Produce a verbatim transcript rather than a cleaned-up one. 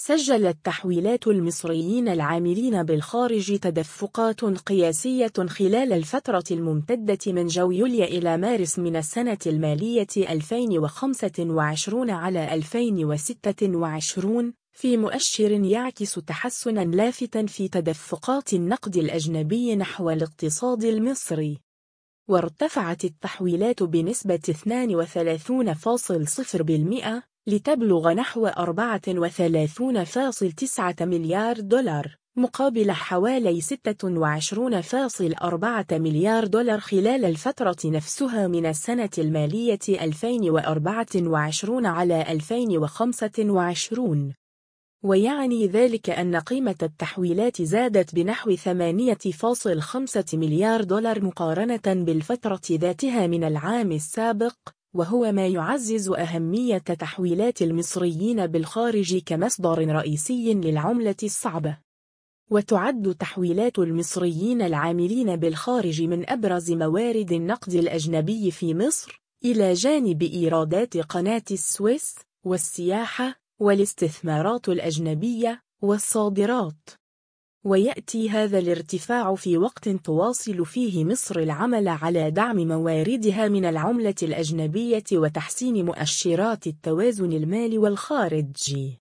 سجلت تحويلات المصريين العاملين بالخارج تدفقات قياسية خلال الفترة الممتدة من جو-يوليو إلى مارس من السنة المالية ألفين وخمسة وعشرين على ألفين وستة وعشرين، في مؤشر يعكس تحسناً لافتاً في تدفقات النقد الأجنبي نحو الاقتصاد المصري. وارتفعت التحويلات بنسبة اثنين وثلاثين فاصلة صفر بالمئة لتبلغ نحو أربعة وثلاثين فاصلة تسعة مليار دولار، مقابل حوالي ستة وعشرين فاصلة أربعة مليار دولار خلال الفترة نفسها من السنة المالية ألفين وأربعة وعشرين على ألفين وخمسة وعشرين. ويعني ذلك أن قيمة التحويلات زادت بنحو ثمانية فاصلة خمسة مليار دولار مقارنة بالفترة ذاتها من العام السابق، وهو ما يعزز أهمية تحويلات المصريين بالخارج كمصدر رئيسي للعملة الصعبة. وتعد تحويلات المصريين العاملين بالخارج من أبرز موارد النقد الأجنبي في مصر، إلى جانب إيرادات قناة السويس والسياحة والاستثمارات الأجنبية والصادرات. ويأتي هذا الارتفاع في وقت تواصل فيه مصر العمل على دعم مواردها من العملة الأجنبية وتحسين مؤشرات التوازن المالي والخارجي.